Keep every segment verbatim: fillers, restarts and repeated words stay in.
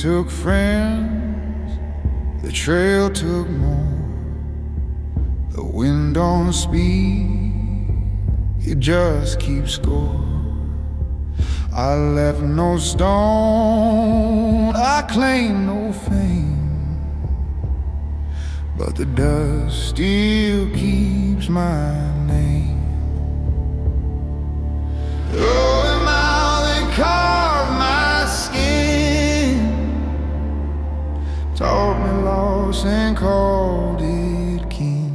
took friends, the trail took more. The wind don't speak, it just keeps score. I left no stone, I claim no fame, but the dust still keeps my name. Oh, and how they carved my skin, taught me loss and called it king.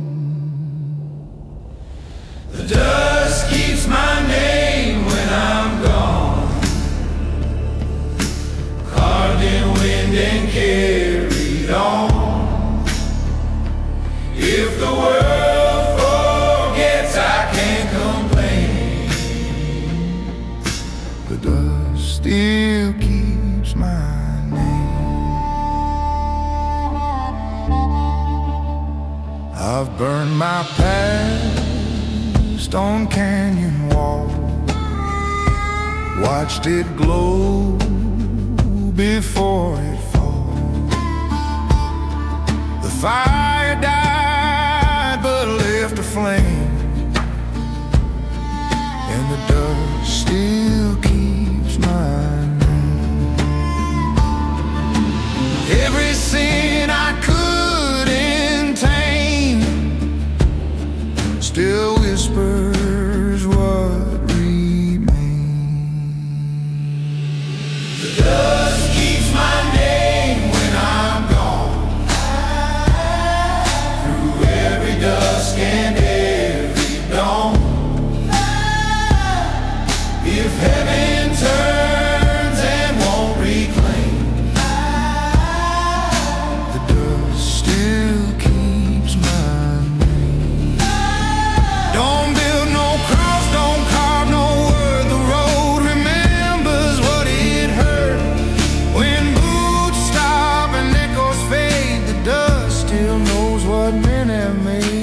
The dust keeps my name when I'm gone, carved in wind and carried on. If the world forgets, I can't complain. The dust still keeps my name. I've burned my past on canyon wall, watched it glow before it falls. The fire died but left a flame, and the dust still keeps my name. Every sin I couldn't tame still whispers what remains. The dust keeps my name when I'm gone, through every dusk and every dawn. If heaven turns and won't reclaim, the dust still keeps my name. Don't build no cross, don't carve no word. The road remembers what it hurt. When boots stop and echoes fade, the dust still knows what men have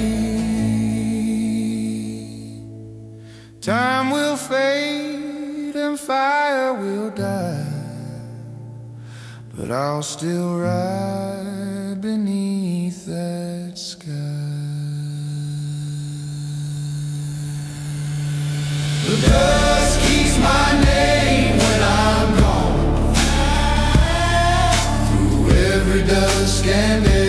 made. Time will fade and fire will die, but I'll still ride beneath that sky. The dust keeps my name when I'm gone, through every dusk and every